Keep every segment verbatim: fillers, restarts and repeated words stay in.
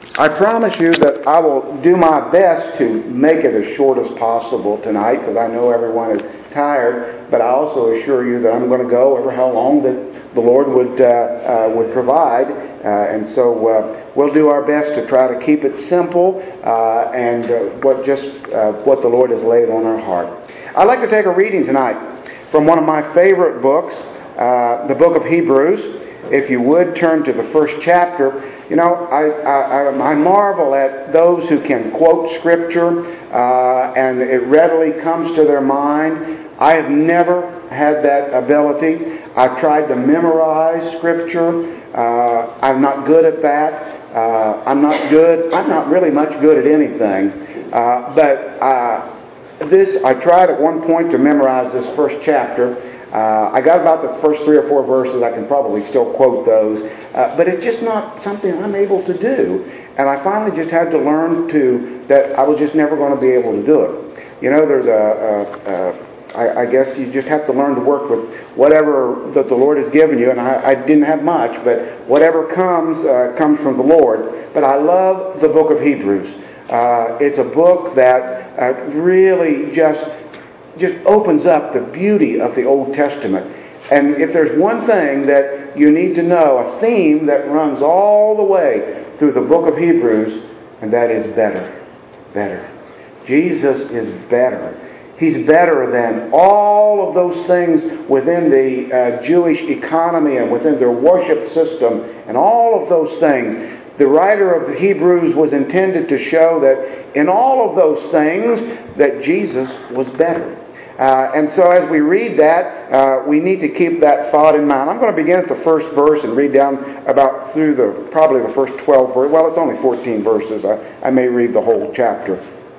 I promise you that I will do my best to make it as short as possible tonight, because I know everyone is tired, but I also assure you that I'm going to go over how long that the Lord would uh, uh, would provide, uh, and so uh, we'll do our best to try to keep it simple uh, and uh, what just uh, what the Lord has laid on our heart. I'd like to take a reading tonight from one of my favorite books, uh, the book of Hebrews. If you would turn to the first chapter. You know, I, I, I marvel at those who can quote Scripture uh, and it readily comes to their mind. I have never had that ability. I've tried to memorize Scripture. Uh, I'm not good at that. Uh, I'm not good. I'm not really much good at anything. Uh, but uh, this, I tried at one point to memorize this first chapter. Uh, I got about the first three or four verses. I can probably still quote those. Uh, but it's just not something I'm able to do. And I finally just had to learn to that I was just never going to be able to do it. You know, there's a, a, a I, I guess you just have to learn to work with whatever that the Lord has given you. And I, I didn't have much, but whatever comes, uh, comes from the Lord. But I love the book of Hebrews. Uh, it's a book that uh, really just... just opens up the beauty of the Old Testament. And if there's one thing that you need to know, a theme that runs all the way through the book of Hebrews, and that is better. Better. Jesus is better. He's better than all of those things within the uh, Jewish economy and within their worship system and all of those things. The writer of Hebrews was intended to show that in all of those things that Jesus was better. Uh, and so as we read that, uh, we need to keep that thought in mind. I'm going to begin at the first verse and read down about through the probably the first twelve verses. Well, it's only fourteen verses. I, I may read the whole chapter.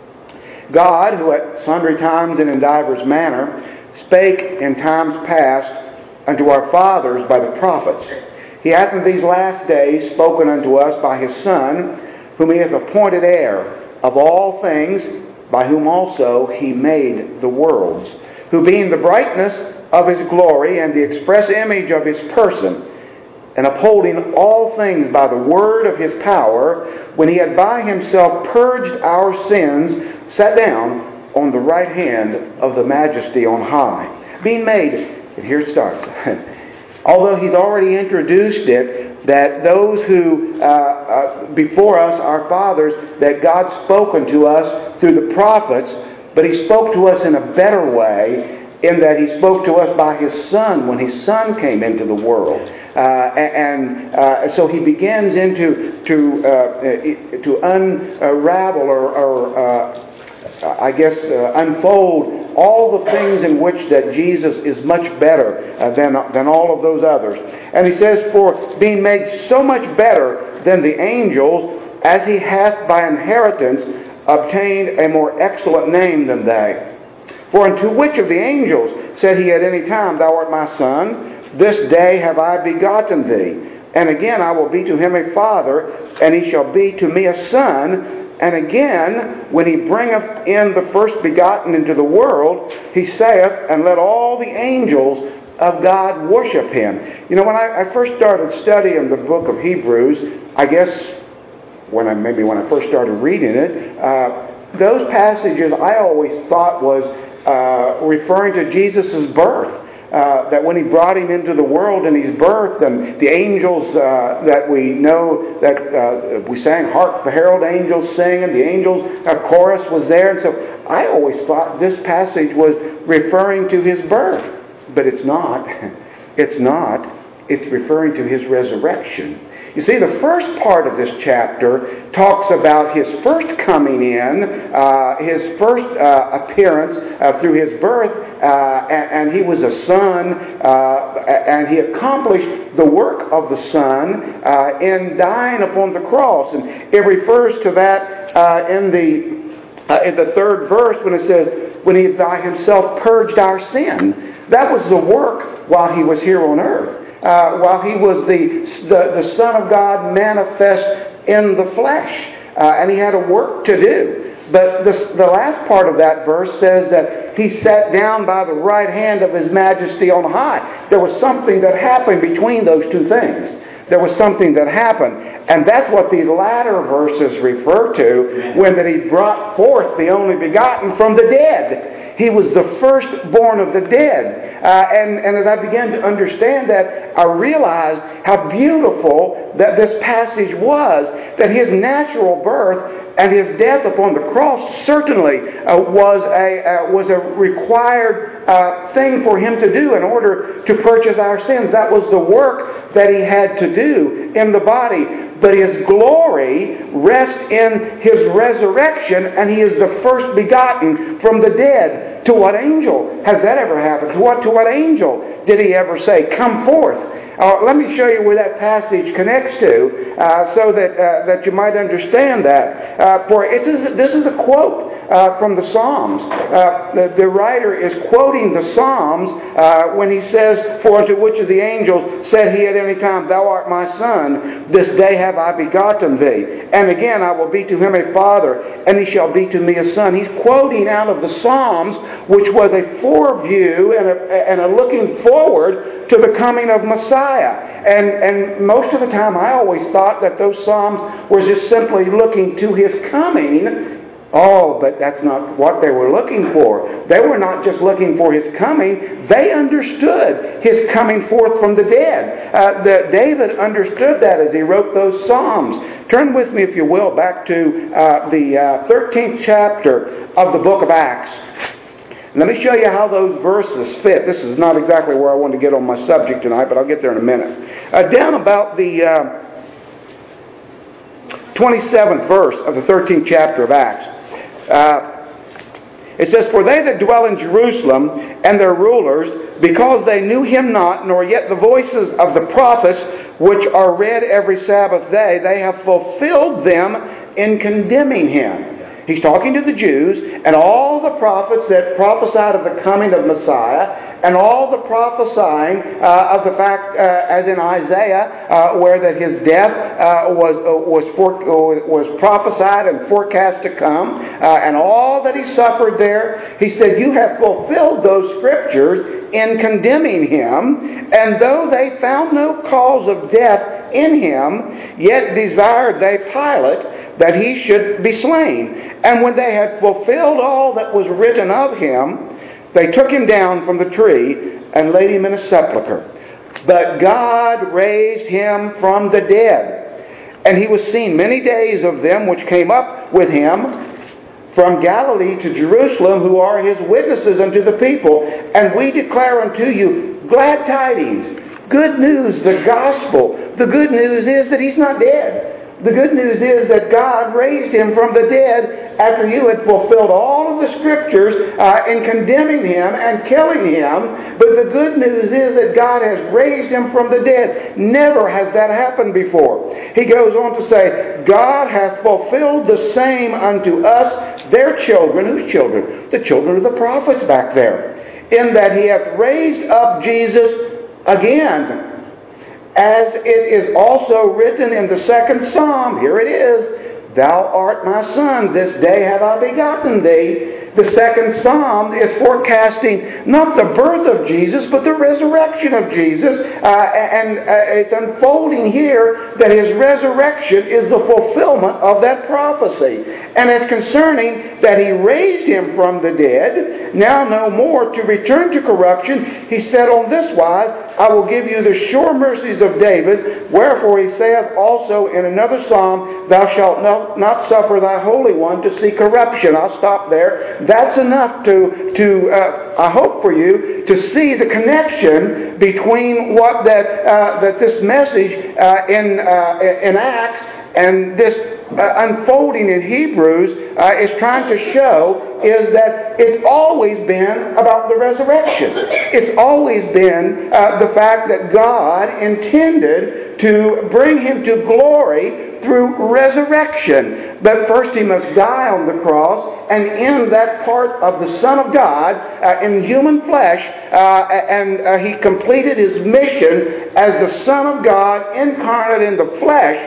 God, who at sundry times and in divers manner spake in times past unto our fathers by the prophets, He hath in these last days spoken unto us by His Son, whom He hath appointed heir of all things, by whom also He made the worlds, who being the brightness of His glory and the express image of His person, and upholding all things by the word of His power, when He had by Himself purged our sins, sat down on the right hand of the Majesty on high, being made, and here it starts, although He's already introduced it, that those who, uh, uh, before us, our fathers, that God spoken to us through the prophets, but He spoke to us in a better way, in that He spoke to us by His Son, when His Son came into the world. Uh, and uh, so He begins into to uh, to unravel or, or uh, I guess, uh, unfold all the things in which that Jesus is much better uh, than, than all of those others. And He says, for being made so much better than the angels, as He hath by inheritance obtained a more excellent name than they. For unto which of the angels said He at any time, Thou art my Son, this day have I begotten thee. And again I will be to him a father, and he shall be to me a son. And again, when He bringeth in the first begotten into the world, He saith, and let all the angels of God worship Him. You know, when I, I first started studying the book of Hebrews, I guess when I maybe when I first started reading it, uh, those passages I always thought was uh, referring to Jesus' birth. Uh, that when He brought Him into the world and His birth, and the angels uh, that we know that uh, we sang, hark the herald angels sing, and the angels uh, chorus was there. And so I always thought this passage was referring to His birth, but it's not. It's not. It's referring to His resurrection. You see, the first part of this chapter talks about His first coming in, uh, His first uh, appearance uh, through His birth, uh, and, and He was a son, uh, and He accomplished the work of the Son uh, in dying upon the cross. And it refers to that uh, in the uh, in the third verse when it says, when He by Himself purged our sin. That was the work while He was here on earth. Uh, while He was the, the, the Son of God manifest in the flesh. Uh, and He had a work to do. But the, the last part of that verse says that He sat down by the right hand of His Majesty on high. There was something that happened between those two things. there was something that happened. And that's what these latter verses refer to, when that He brought forth the only begotten from the dead. He was the firstborn of the dead. Uh, and, and as I began to understand that, I realized how beautiful that this passage was, that His natural birth and His death upon the cross certainly uh, was a uh, was a required uh, thing for Him to do in order to purchase our sins. That was the work that He had to do in the body. But His glory rests in His resurrection, and He is the first begotten from the dead. To what angel has that ever happened? To what, to what angel did He ever say, "Come forth"? Uh, let me show you where that passage connects to, uh, so that uh, that you might understand that. Uh, for it is, this is a quote uh, from the Psalms. Uh, the, the writer is quoting the Psalms uh, when he says, "For unto which of the angels said He at any time, Thou art my son, this day have I begotten thee. And again I will be to him a father, and he shall be to me a son." He's quoting out of the Psalms, which was a foreview and a, and a looking forward to the coming of Messiah. And, and most of the time I always thought that those Psalms were just simply looking to His coming. Oh, but that's not what they were looking for. They were not just looking for His coming. They understood His coming forth from the dead. Uh, the, David understood that as he wrote those Psalms. Turn with me, if you will, back to uh, the uh, thirteenth chapter of the book of Acts. Let me show you how those verses fit. This is not exactly where I want to get on my subject tonight, but I'll get there in a minute. Uh, down about the uh, twenty-seventh verse of the thirteenth chapter of Acts. Uh, it says, "For they that dwell in Jerusalem and their rulers, because they knew Him not, nor yet the voices of the prophets, which are read every Sabbath day, they have fulfilled them in condemning Him." He's talking to the Jews and all the prophets that prophesied of the coming of Messiah, and all the prophesying uh, of the fact, uh, as in Isaiah, uh, where that His death uh, was uh, was for, uh, was prophesied and forecast to come, uh, and all that He suffered there. He said, "You have fulfilled those scriptures in condemning Him, and though they found no cause of death in Him, yet desired they Pilate that He should be slain. And when they had fulfilled all that was written of Him, they took Him down from the tree and laid Him in a sepulchre. But God raised Him from the dead. And He was seen many days of them which came up with Him from Galilee to Jerusalem, who are His witnesses unto the people. And we declare unto you glad tidings, good news, the gospel. The good news is that He's not dead. The good news is that God raised Him from the dead after you had fulfilled all of the Scriptures uh, in condemning Him and killing Him. But the good news is that God has raised Him from the dead. Never has that happened before. He goes on to say, God hath fulfilled the same unto us, their children. Whose children? The children of the prophets back there. In that He hath raised up Jesus again, as it is also written in the second Psalm. Here it is. Thou art my son, this day have I begotten thee. The second Psalm is forecasting not the birth of Jesus, but the resurrection of Jesus. Uh, and uh, it's unfolding here that His resurrection is the fulfillment of that prophecy. And it's concerning that He raised Him from the dead, now no more to return to corruption. He said on this wise, I will give you the sure mercies of David. Wherefore He saith also in another Psalm, Thou shalt not suffer thy Holy One to see corruption. I'll stop there. That's enough to, to uh, I hope for you, to see the connection between what that uh, that this message uh, in uh, in Acts and this uh, unfolding in Hebrews uh, is trying to show is that it's always been about the resurrection. It's always been uh, the fact that God intended to bring Him to glory through resurrection. But first He must die on the cross and end that part of the Son of God uh, in human flesh. Uh, and uh, He completed His mission as the Son of God incarnate in the flesh.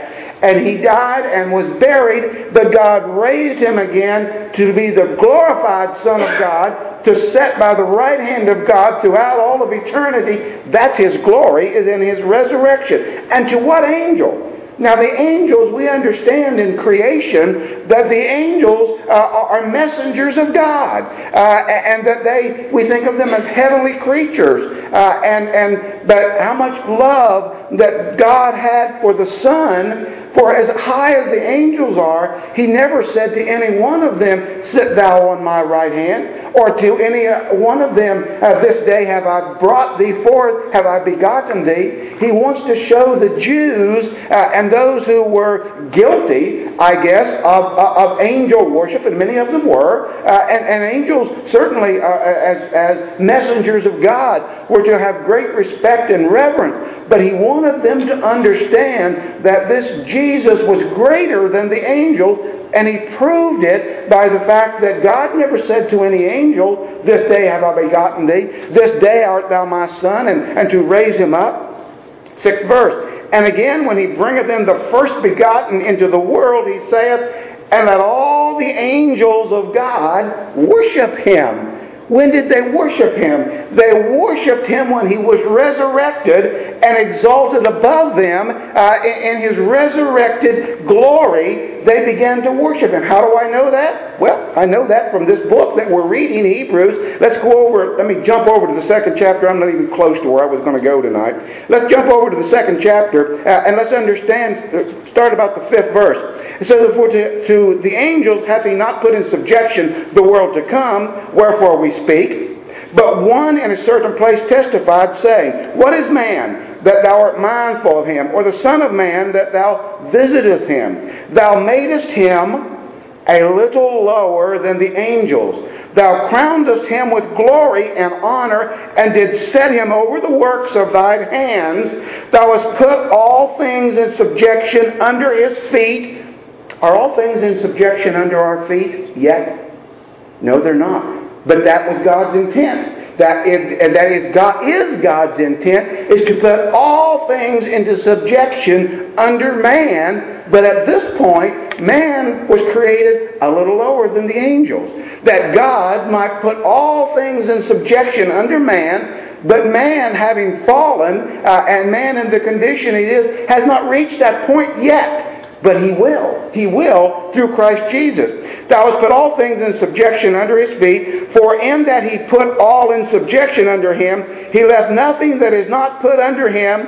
and He died and was buried, but God raised Him again to be the glorified Son of God, to sit by the right hand of God throughout all of eternity. That's His glory, is in His resurrection. And to what angel? Now the angels, we understand in creation that the angels uh, are messengers of God, uh, and that they, we think of them as heavenly creatures. Uh, and and but how much love that God had for the Son. For as high as the angels are, He never said to any one of them, "Sit thou on my right hand," or to any one of them, uh, "This day have I brought thee forth, have I begotten thee." He wants to show the Jews uh, and those who were guilty, I guess, of, of angel worship, and many of them were, uh, and, and angels certainly, uh, as, as messengers of God, were to have great respect and reverence. But He wanted them to understand that this Jesus was greater than the angels, and He proved it by the fact that God never said to any angel, "This day have I begotten thee, this day art thou my son," and, and to raise Him up. Sixth verse. "And again, when He bringeth in the first begotten into the world, He saith, and let all the angels of God worship Him." When did they worship Him? They worshiped Him when He was resurrected and exalted above them uh, in, in His resurrected glory. They began to worship Him. How do I know that? Well, I know that from this book that we're reading, Hebrews. Let's go over, let me jump over to the second chapter. I'm not even close to where I was going to go tonight. Let's jump over to the second chapter uh, and let's understand, start about the fifth verse. It says, "For to, to the angels hath He not put in subjection the world to come, wherefore we speak. But one in a certain place testified, saying, What is man, that thou art mindful of him? Or the Son of Man, that thou visitest him? Thou madest him a little lower than the angels. Thou crownedest him with glory and honor, and didst set him over the works of thine hands. Thou hast put all things in subjection under his feet." Are all things in subjection under our feet yet? No, they're not. But that was God's intent. That is, that is, God is God's intent, is to put all things into subjection under man. But at this point, man was created a little lower than the angels. That God might put all things in subjection under man. But man, having fallen, uh, and man in the condition he is, has not reached that point yet. But he will. He will through Christ Jesus. "Thou hast put all things in subjection under his feet, for in that he put all in subjection under him, he left nothing that is not put under him."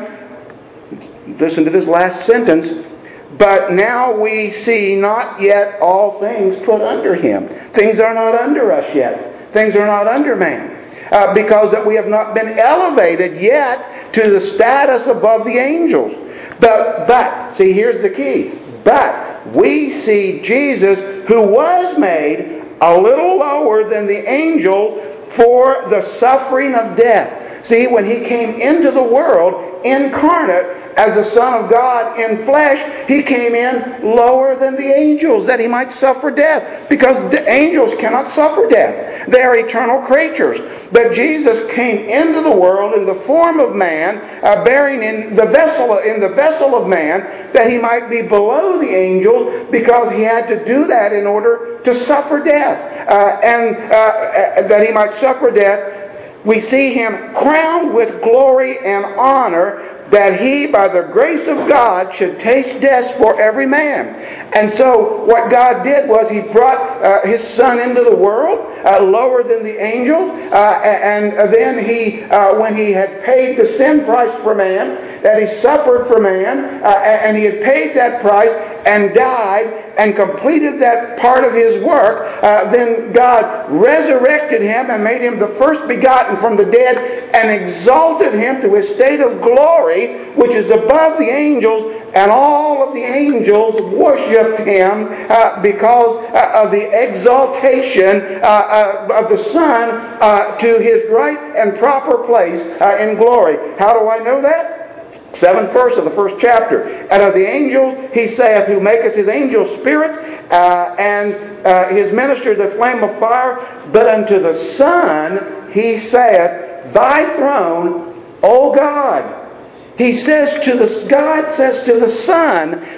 Listen to this last sentence. "But now we see not yet all things put under him." Things are not under us yet. Things are not under man. Uh, because that we have not been elevated yet to the status above the angels. But, but, see, here's the key. But we see Jesus, who was made a little lower than the angels for the suffering of death. See, when He came into the world incarnate as the Son of God in flesh, He came in lower than the angels that He might suffer death. Because the angels cannot suffer death. They are eternal creatures. But Jesus came into the world in the form of man, uh, bearing in the vessel in the vessel of man, that He might be below the angels, because He had to do that in order to suffer death. Uh, and uh, that He might suffer death, we see Him crowned with glory and honor, that He, by the grace of God, should taste death for every man. And so what God did was He brought uh, His Son into the world, uh, lower than the angels, uh, and then He, uh, when He had paid the sin price for man, that He suffered for man, uh, and He had paid that price and died and completed that part of His work, uh, then God resurrected Him and made Him the first begotten from the dead and exalted Him to His state of glory, which is above the angels, and all of the angels worshipped Him uh, because uh, of the exaltation uh, uh, of the Son uh, to His right and proper place uh, in glory. How do I know that? Seventh verse of the first chapter. "And of the angels He saith, who maketh His angels spirits, uh, and uh, His ministers a flame of fire. But unto the Son He saith, Thy throne, O God." He says to the, God says to the Son,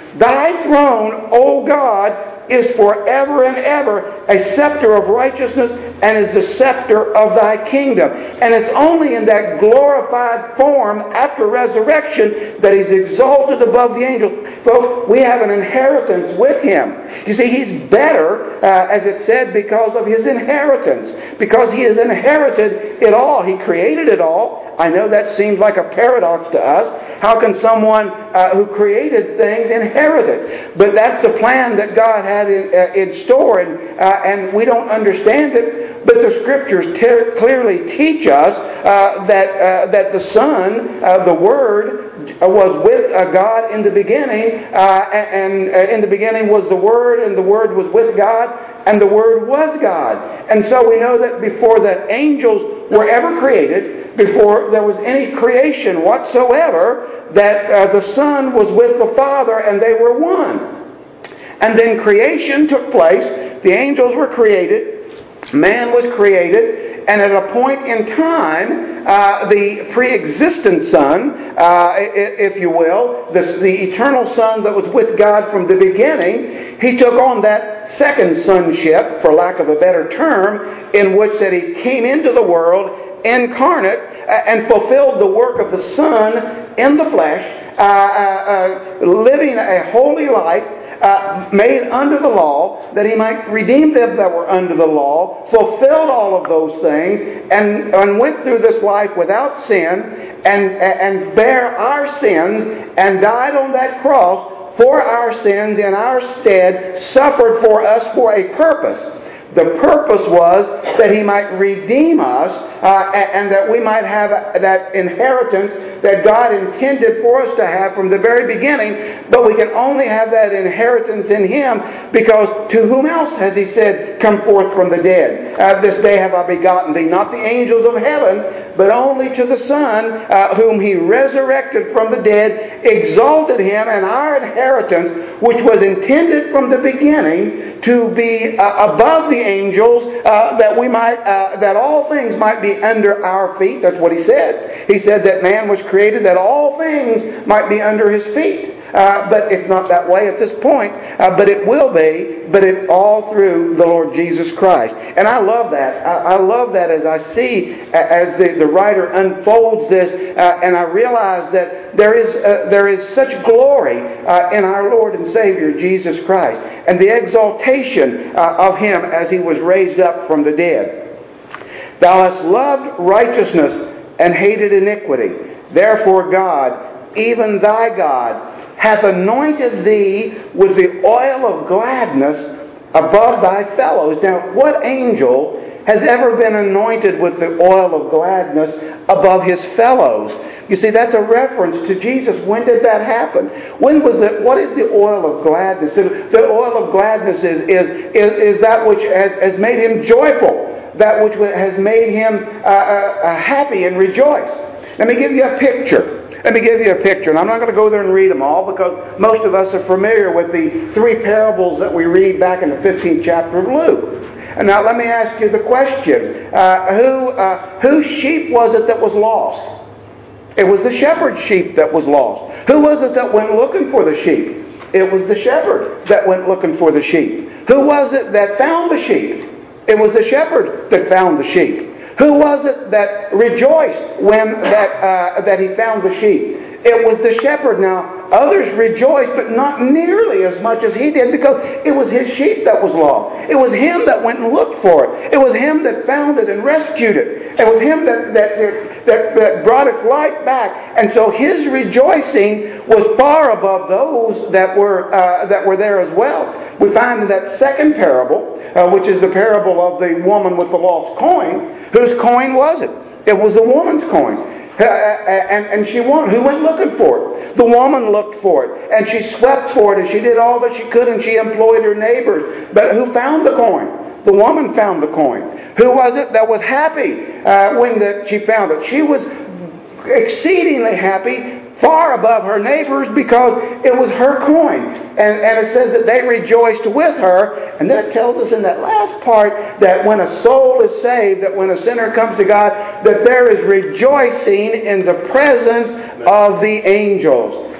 Thy throne, O God, is forever and ever a scepter of righteousness and is the scepter of thy kingdom. And it's only in that glorified form after resurrection that he's exalted above the angels. Folks, we have an inheritance with him. You see, he's better, uh, as it said, because of his inheritance. Because he has inherited it all. He created it all. I know that seems like a paradox to us. How can someone uh, who created things inherit it? But that's the plan that God had in, uh, in store, and, uh, and we don't understand it. But the Scriptures te- clearly teach us uh, that uh, that the Son, uh, the Word, uh, was with uh, God in the beginning, uh, and uh, in the beginning was the Word, and the Word was with God, and the Word was God. And so we know that before the angels were ever created, before there was any creation whatsoever, that uh, the Son was with the Father and they were one. And then creation took place. The angels were created. Man was created. And at a point in time, uh, the pre-existent Son, uh, if you will, the, the eternal Son that was with God from the beginning, he took on that second sonship, for lack of a better term, in which that he came into the world incarnate and fulfilled the work of the Son in the flesh, uh, uh, uh, living a holy life, uh, made under the law, that he might redeem them that were under the law, fulfilled all of those things, and, and went through this life without sin, and, and bare our sins, and died on that cross for our sins in our stead, suffered for us for a purpose. The purpose was that he might redeem us uh, and that we might have that inheritance that God intended for us to have from the very beginning. But we can only have that inheritance in him because to whom else has he said, come forth from the dead? Uh, this day have I begotten thee. Not the angels of heaven, but only to the Son, uh, whom he resurrected from the dead, exalted him, and our inheritance, which was intended from the beginning to be uh, above the angels, uh, that we might, uh, that all things might be under our feet. That's what he said. He said that man was created that all things might be under his feet. Uh, but it's not that way at this point. Uh, but it will be. But it's all through the Lord Jesus Christ. And I love that. I, I love that as I see, as the, the writer unfolds this, uh, and I realize that there is uh, there is such glory uh, in our Lord and Savior Jesus Christ, and the exaltation uh, of Him as He was raised up from the dead. Thou hast loved righteousness and hated iniquity. Therefore God, even thy God, hath anointed thee with the oil of gladness above thy fellows. Now, what angel has ever been anointed with the oil of gladness above his fellows? You see, that's a reference to Jesus. When did that happen? When was it? What is the oil of gladness? The oil of gladness is, is, is, is that which has, has made him joyful, that which has made him uh, uh, happy and rejoice. Let me give you a picture. Let me give you a picture. And I'm not going to go there and read them all because most of us are familiar with the three parables that we read back in the fifteenth chapter of Luke. And now let me ask you the question. Uh, who, uh, whose sheep was it that was lost? It was the shepherd's sheep that was lost. Who was it that went looking for the sheep? It was the shepherd that went looking for the sheep. Who was it that found the sheep? It was the shepherd that found the sheep. Who was it that rejoiced when that uh, that he found the sheep? It was the shepherd. Now, others rejoiced, but not nearly as much as he did because it was his sheep that was lost. It was him that went and looked for it. It was him that found it and rescued it. It was him that that, that, that brought its life back. And so his rejoicing was far above those that were uh, that were there as well. We find in that second parable, uh, which is the parable of the woman with the lost coin. Whose coin was it? It was the woman's coin. Uh, and, and she won. Who went looking for it? The woman looked for it. And she swept for it. And she did all that she could. And she employed her neighbors. But who found the coin? The woman found the coin. Who was it that was happy uh, when the, she found it? She was exceedingly happy, far above her neighbors, because it was her coin. And, and it says that they rejoiced with her. And then it tells us in that last part that when a soul is saved, that when a sinner comes to God, that there is rejoicing in the presence of the angels.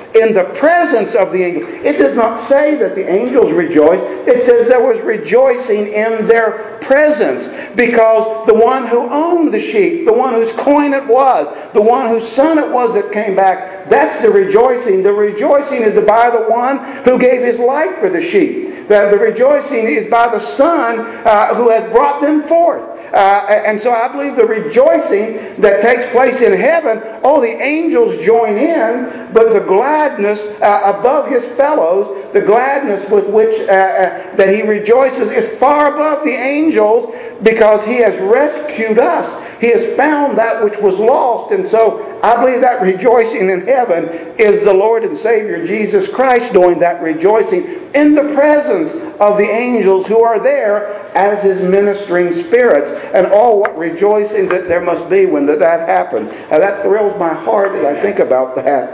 in the presence of the angels. It does not say that the angels rejoiced. It says there was rejoicing in their presence, because the one who owned the sheep, the one whose coin it was, the one whose son it was that came back, that's the rejoicing. The rejoicing is by the one who gave his life for the sheep. The, the rejoicing is by the Son uh, who has brought them forth. Uh, and so I believe the rejoicing that takes place in heaven, oh, the angels join in, but the gladness uh, above his fellows, the gladness with which uh, uh, that he rejoices is far above the angels, because he has rescued us. He has found that which was lost. And so I believe that rejoicing in heaven is the Lord and Savior Jesus Christ doing that rejoicing in the presence of the angels who are there as His ministering spirits. And oh, what rejoicing that there must be when that, that happens. Now, that thrills my heart as I think about that.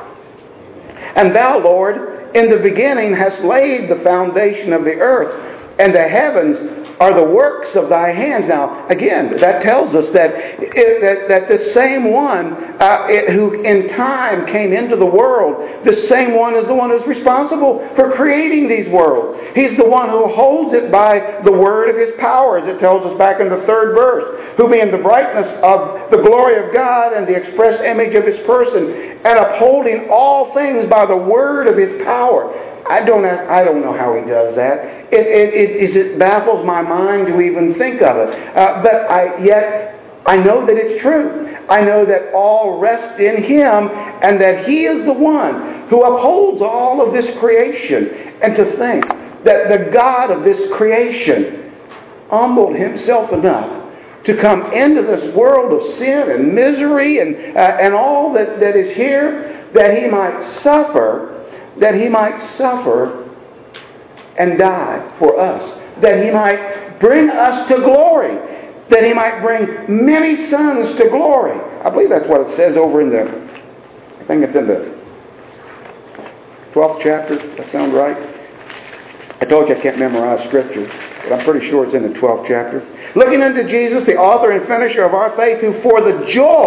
And Thou, Lord, in the beginning hast laid the foundation of the earth, and the heavens are the works of Thy hands. Now, again, that tells us that it, that, that the same one uh, it, who in time came into the world, the same one is the one who's responsible for creating these worlds. He's the one who holds it by the word of His power, as it tells us back in the third verse, who being the brightness of the glory of God and the express image of His person, and upholding all things by the word of His power. I don't have, I don't know how He does that. It, it, it, it baffles my mind to even think of it. Uh, but I, yet I know that it's true. I know that all rests in Him, and that He is the one who upholds all of this creation. And to think that the God of this creation humbled Himself enough to come into this world of sin and misery and uh, and all that, that is here, that He might suffer. That He might suffer and die for us. That He might bring us to glory. That He might bring many sons to glory. I believe that's what it says over in the, I think it's in the twelfth chapter. Does that sound right? I told you I can't memorize Scripture, but I'm pretty sure it's in the twelfth chapter. Looking unto Jesus, the author and finisher of our faith, who for the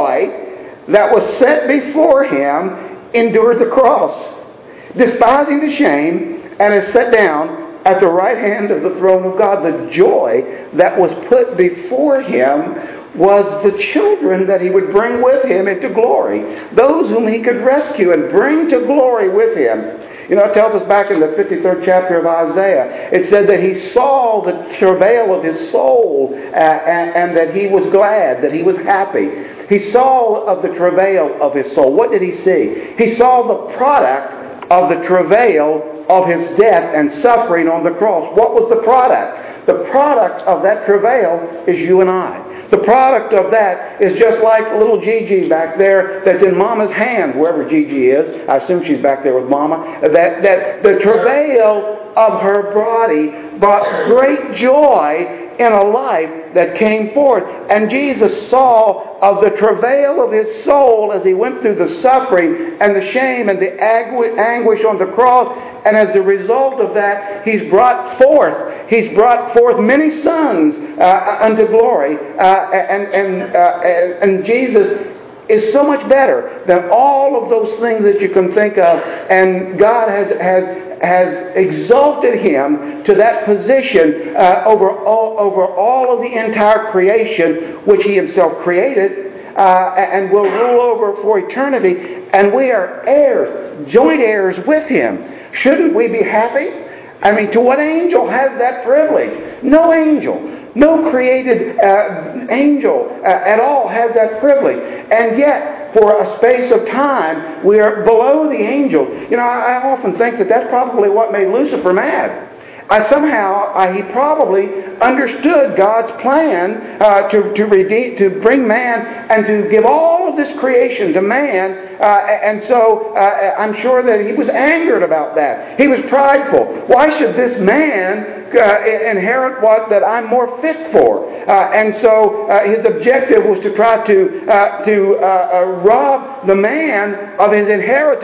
joy that was set before Him endured the cross, despising the shame, and is set down at the right hand of the throne of God. The joy that was put before Him was the children that He would bring with Him into glory. Those whom He could rescue and bring to glory with Him. You know, it tells us back in the fifty-third chapter of Isaiah, it said that He saw the travail of His soul uh, and, and that He was glad, that He was happy. He saw of the travail of His soul. What did He see? He saw the product of the travail of His death and suffering on the cross. What was the product? The product of that travail is you and I. The product of that is just like little Gigi back there that's in Mama's hand, wherever Gigi is. I assume she's back there with Mama. That, that the travail of her body brought great joy in a life that came forth. And Jesus saw of the travail of His soul as He went through the suffering and the shame and the anguish on the cross. And as a result of that, He's brought forth, He's brought forth many sons uh, unto glory. Uh, and, and, uh, and Jesus is so much better than all of those things that you can think of. And God has, has has exalted Him to that position uh, over, all, over all of the entire creation, which He Himself created, uh, and will rule over for eternity. And we are heirs, joint heirs with Him. Shouldn't we be happy? I mean, to what angel has that privilege? No angel. No created uh, angel uh, at all has that privilege. And yet, for a space of time, we are below the angels. You know, I, I often think that that's probably what made Lucifer mad. I somehow, I, he probably understood God's plan uh, to to redeem, to bring man and to give all of this creation to man. Uh, and so uh, I'm sure that he was angered about that. He was prideful. Why should this man uh, inherit what that I'm more fit for? Uh, and so uh, his objective was to try to uh, to uh, uh, rob the man of his inheritance.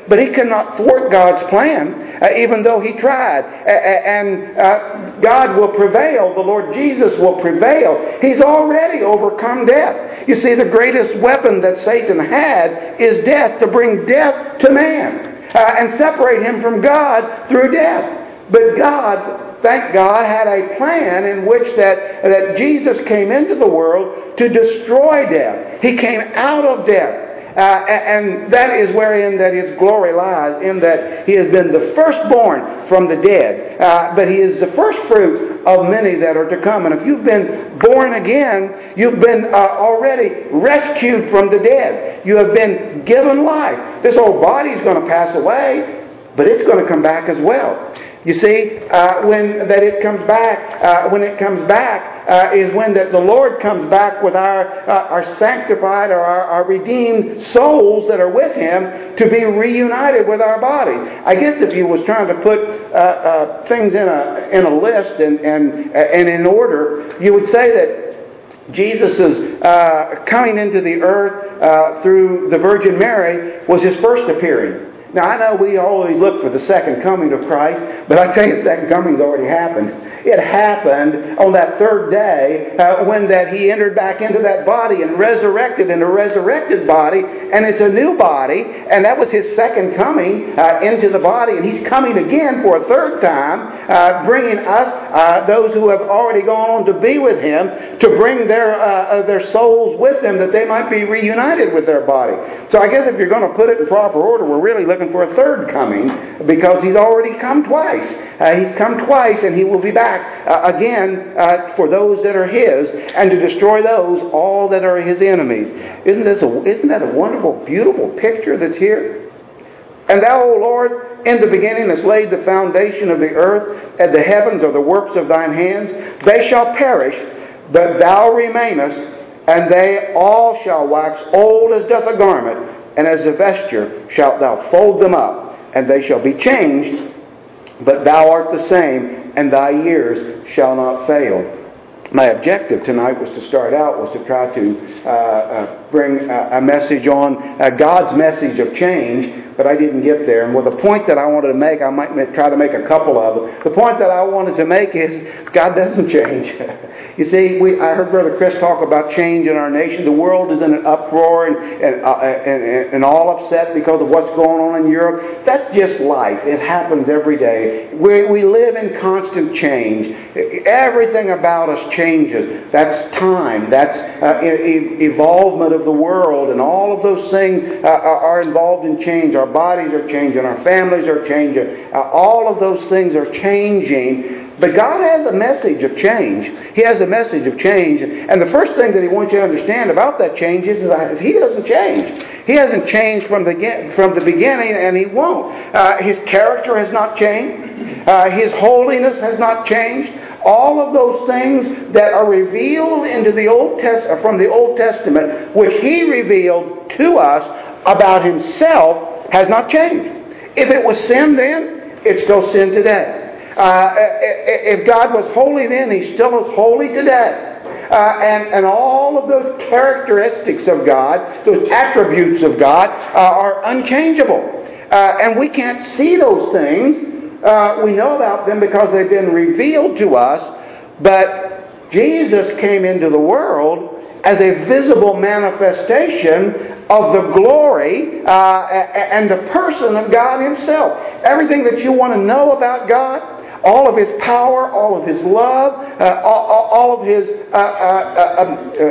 but he could not thwart God's plan, uh, even though he tried. Uh, and uh, God will prevail. The Lord Jesus will prevail. He's already overcome death. You see, the greatest weapon that Satan had is death, to bring death to man uh, and separate him from God through death. But God, thank God, had a plan in which that, that Jesus came into the world to destroy death. He came out of death. Uh, and that is wherein that his glory lies, in that he has been the firstborn from the dead. Uh, but he is the first fruit of many that are to come. And if you've been born again, you've been uh, already rescued from the dead. You have been given life. This old body is going to pass away, but it's going to come back as well. You see, uh, when that it comes back, uh, when it comes back uh, is when that the Lord comes back with our uh, our sanctified or our, our redeemed souls that are with Him to be reunited with our body. I guess if you was trying to put uh, uh, things in a in a list and and and in order, you would say that Jesus' uh, coming into the earth uh, through the Virgin Mary was His first appearing. Now, I know we always look for the second coming of Christ, but I tell you, the second coming's already happened. It happened on that third day uh, when that He entered back into that body and resurrected in a resurrected body, and it's a new body, and that was His second coming uh, into the body, and He's coming again for a third time, uh, bringing us, uh, those who have already gone on to be with Him, to bring their uh, their souls with them that they might be reunited with their body. So I guess if you're going to put it in proper order, we're really looking for a third coming, because He's already come twice. Uh, he's come twice, and He will be back uh, again uh, for those that are His, and to destroy those all that are His enemies. Isn't this a, isn't that a wonderful, beautiful picture that's here? And Thou, O Lord, in the beginning hast laid the foundation of the earth, and the heavens are the works of Thine hands. They shall perish, but Thou remainest, and they all shall wax old as doth a garment, and as a vesture shalt Thou fold them up, and they shall be changed, but Thou art the same, and Thy years shall not fail. My objective tonight was to start out, was to try to uh, uh, bring a, a message on uh, God's message of change, but I didn't get there. And with the point that I wanted to make, I might try to make a couple of them. The point that I wanted to make is God doesn't change. You see, we, I heard Brother Chris talk about change in our nation. The world is in an uproar and, and, uh, and, and all upset because of what's going on in Europe. That's just life. It happens every day. We, we live in constant change. Everything about us changes. That's time. That's uh, e- evolvement of the world, and all of those things uh, are involved in change. Our bodies are changing. Our families are changing. Uh, all of those things are changing. But God has a message of change. He has a message of change. And the first thing that He wants you to understand about that change is that He doesn't change. He hasn't changed from the, from the beginning, and He won't. Uh, his character has not changed. Uh, His holiness has not changed. All of those things that are revealed into the Old Test- from the Old Testament, which He revealed to us about Himself, has not changed. If it was sin then, it's still sin today. Uh, if God was holy then, He still is holy today. Uh, and, and all of those characteristics of God, those attributes of God, uh, are unchangeable. Uh, and we can't see those things. Uh, we know about them because they've been revealed to us. But Jesus came into the world as a visible manifestation of the glory uh, and the person of God Himself. Everything that you want to know about God, all of His power, all of His love, uh, all, all of His uh, uh, uh,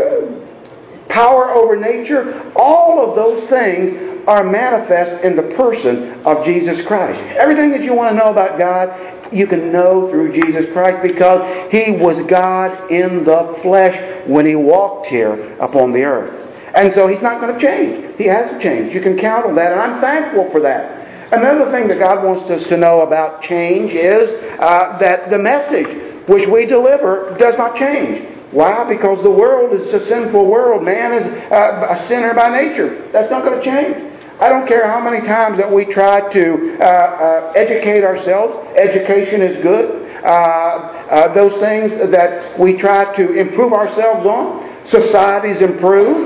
uh, power over nature, all of those things are manifest in the person of Jesus Christ. Everything that you want to know about God, you can know through Jesus Christ, because He was God in the flesh when He walked here upon the earth. And so He's not going to change. He hasn't changed. You can count on that, and I'm thankful for that. Another thing that God wants us to know about change is uh, that the message which we deliver does not change. Why? Because the world is a sinful world. Man is uh, a sinner by nature. That's not going to change. I don't care how many times that we try to uh, uh, educate ourselves. Education is good. Uh, uh, those things that we try to improve ourselves on. Societies improve.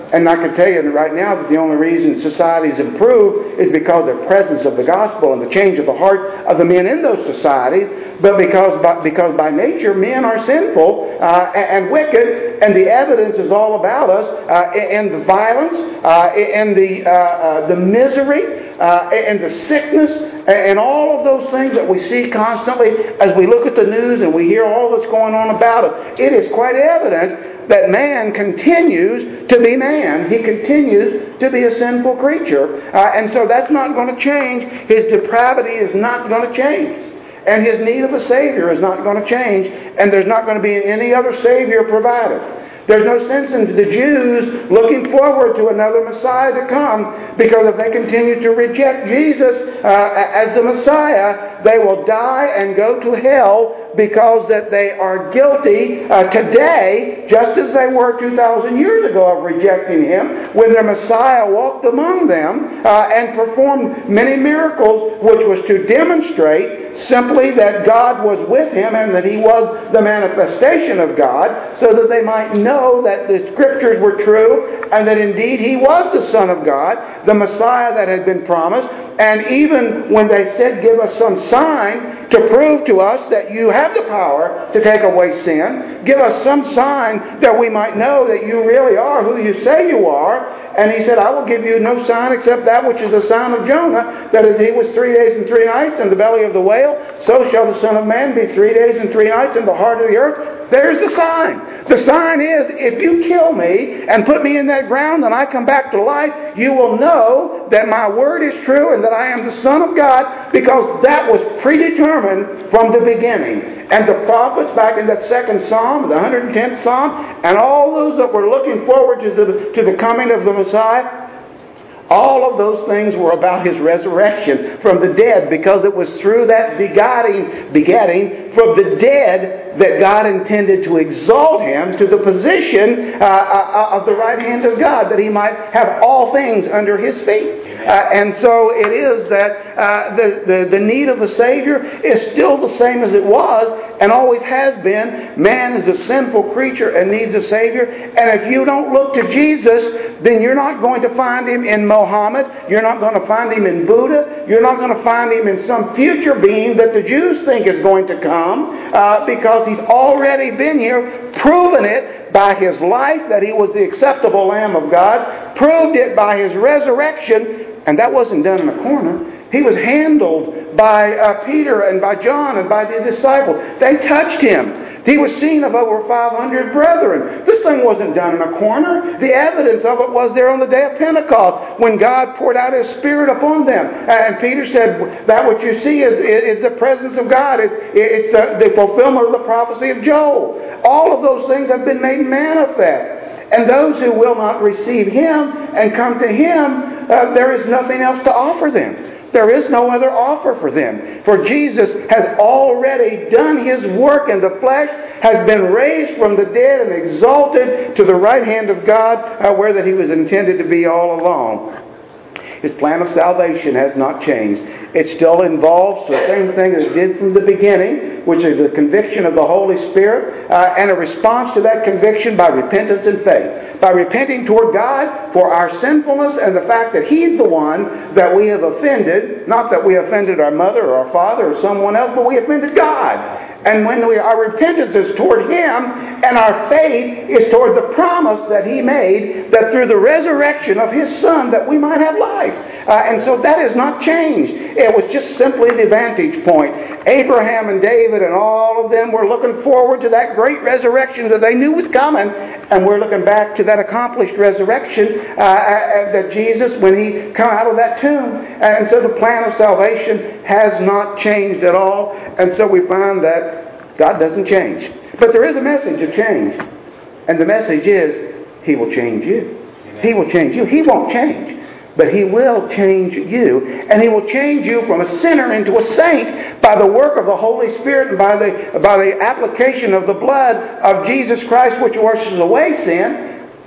And I can tell you right now that the only reason societies improve is because of the presence of the gospel and the change of the heart of the men in those societies. But because by, because by nature men are sinful uh, and wicked, and the evidence is all about us uh, in the violence, uh, in the uh, uh, the misery, uh, and the sickness, and all of those things that we see constantly as we look at the news and we hear all that's going on about it. It is quite evident that man continues to be man. He continues to be a sinful creature. Uh, and so that's not going to change. His depravity is not going to change. And his need of a Savior is not going to change. And there's not going to be any other Savior provided. There's no sense in the Jews looking forward to another Messiah to come, because if they continue to reject Jesus uh, as the Messiah, they will die and go to hell, because that they are guilty uh, today, just as they were two thousand years ago of rejecting Him, when their Messiah walked among them uh, and performed many miracles, which was to demonstrate simply that God was with Him and that He was the manifestation of God, so that they might know that the Scriptures were true and that indeed He was the Son of God, the Messiah that had been promised. And even when they said, give us some sign to prove to us that you have the power to take away sin, give us some sign that we might know that you really are who you say you are. And He said, I will give you no sign except that which is the sign of Jonah, that as he was three days and three nights in the belly of the whale, so shall the Son of Man be three days and three nights in the heart of the earth. There's the sign. The sign is, if you kill me and put me in that ground and I come back to life, you will know that my word is true and that I am the Son of God, because that was predetermined from the beginning. And the prophets back in that second Psalm, the one hundred tenth Psalm, and all those that were looking forward to the, to the coming of the Messiah, all of those things were about His resurrection from the dead, because it was through that begetting, begetting from the dead that God intended to exalt Him to the position uh, of the right hand of God, that He might have all things under His feet. Uh, and so it is that uh, the, the, the need of a Savior is still the same as it was and always has been. Man is a sinful creature and needs a Savior. And if you don't look to Jesus, then you're not going to find Him in Mohammed. You're not going to find Him in Buddha. You're not going to find Him in some future being that the Jews think is going to come, uh, because He's already been here, proven it by His life that He was the acceptable Lamb of God, proved it by His resurrection. And that wasn't done in a corner. He was handled by uh, Peter and by John and by the disciples. They touched Him. He was seen of over five hundred brethren. This thing wasn't done in a corner. The evidence of it was there on the day of Pentecost, when God poured out His Spirit upon them. And Peter said, that what you see is, is the presence of God. It, it's the, the fulfillment of the prophecy of Joel. All of those things have been made manifest. And those who will not receive Him and come to Him, uh, there is nothing else to offer them. There is no other offer for them. For Jesus has already done His work in the flesh, has been raised from the dead and exalted to the right hand of God, uh, where that He was intended to be all along. His plan of salvation has not changed. It still involves the same thing as it did from the beginning, which is the conviction of the Holy Spirit, uh, and a response to that conviction by repentance and faith. By repenting toward God for our sinfulness and the fact that He's the one that we have offended. Not that we offended our mother or our father or someone else, but we offended God. And when we, our repentance is toward Him, and our faith is toward the promise that He made, that through the resurrection of His Son that we might have life. Uh, and so that has not changed. It was just simply the vantage point. Abraham and David and all of them were looking forward to that great resurrection that they knew was coming. And we're looking back to that accomplished resurrection uh, uh, that Jesus, when He come out of that tomb. And so the plan of salvation has not changed at all. And so we find that God doesn't change. But there is a message of change. And the message is, He will change you. Amen. He will change you. He won't change. But He will change you. And He will change you from a sinner into a saint by the work of the Holy Spirit and by the, by the application of the blood of Jesus Christ, which washes away sin.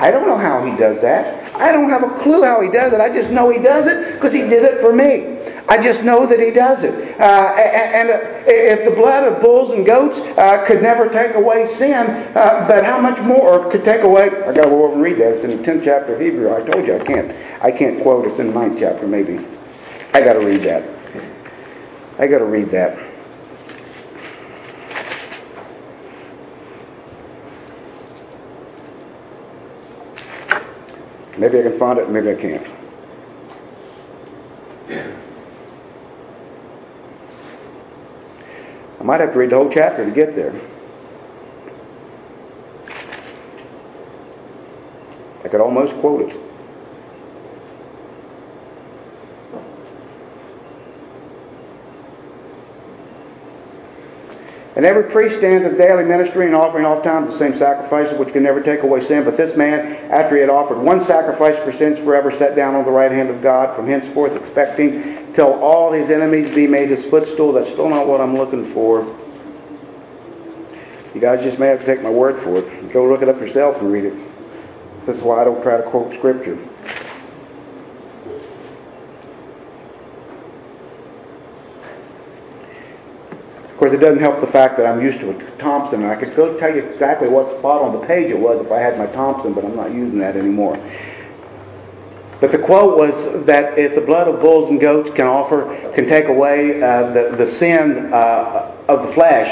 I don't know how He does that. I don't have a clue how He does it. I just know He does it because He did it for me. I just know that He does it. Uh, and and if the blood of bulls and goats uh, could never take away sin, uh, but how much more could take away... I got to go over and read that. It's in the tenth chapter of Hebrew. I told you I can't. I can't quote. It's in the ninth chapter maybe. I got to read that. I got to read that. Maybe I can find it, maybe I can't. I might have to read the whole chapter to get there. I could almost quote it. And every priest stands at daily ministry and offering oftentimes the same sacrifices which can never take away sin. But this man, after he had offered one sacrifice for sins forever, sat down on the right hand of God from henceforth, expecting till all his enemies be made his footstool. That's still not what I'm looking for. You guys just may have to take my word for it. Go look it up yourself and read it. This is why I don't try to quote Scripture. Of course, it doesn't help the fact that I'm used to a Thompson, and I could go tell you exactly what spot on the page it was if I had my Thompson, but I'm not using that anymore. But the quote was that if the blood of bulls and goats can offer, can take away uh, the, the sin uh, of the flesh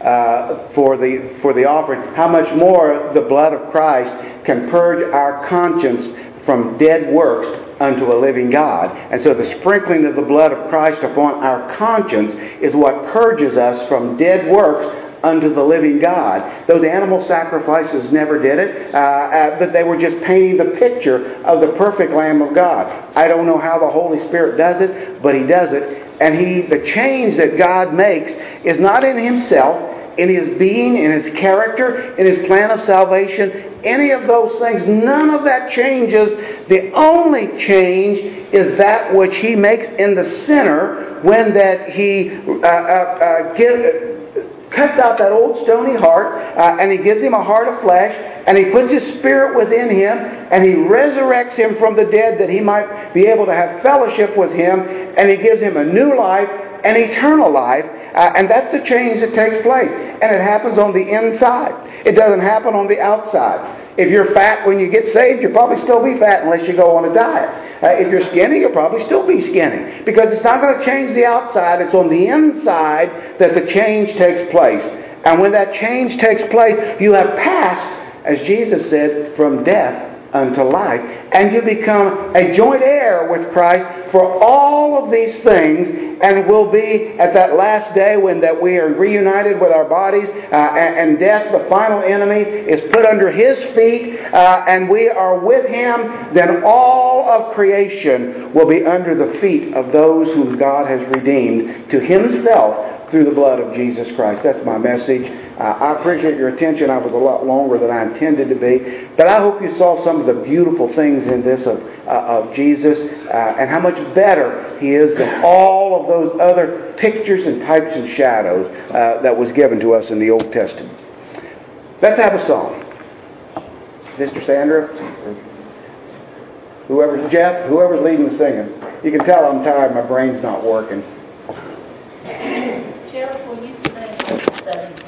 uh, for the for the offering, how much more the blood of Christ can purge our conscience from dead works unto a living God. And so the sprinkling of the blood of Christ upon our conscience is what purges us from dead works unto the living God. Those animal sacrifices never did it, uh, uh, but they were just painting the picture of the perfect Lamb of God. I don't know how the Holy Spirit does it, but He does it. And He, the change that God makes is not in Himself, in His being, in His character, in His plan of salvation, any of those things. None of that changes. The only change is that which He makes in the sinner when that He uh, uh, uh, gives... cuts out that old stony heart, uh, and He gives him a heart of flesh, and He puts His Spirit within him, and He resurrects him from the dead that he might be able to have fellowship with Him, and He gives him a new life, an eternal life, uh, and that's the change that takes place. And it happens on the inside. It doesn't happen on the outside. If you're fat when you get saved, you'll probably still be fat unless you go on a diet. Uh, if you're skinny, you'll probably still be skinny. Because it's not going to change the outside. It's on the inside that the change takes place. And when that change takes place, you have passed, as Jesus said, from death unto life. And you become a joint heir with Christ for all of these things, and will be at that last day when that we are reunited with our bodies, uh, and, and death, the final enemy, is put under His feet, uh, and we are with Him. Then all of creation will be under the feet of those whom God has redeemed to Himself through the blood of Jesus Christ. That's my message. Uh, I appreciate your attention. I was a lot longer than I intended to be. But I hope you saw some of the beautiful things in this of, uh, of Jesus, uh, and how much better He is than all of those other pictures and types and shadows uh, that was given to us in the Old Testament. Let's have a song. Mister Sandra, whoever's Jeff, whoever's leading the singing. You can tell I'm tired. My brain's not working. Sheriff, will you sing seven?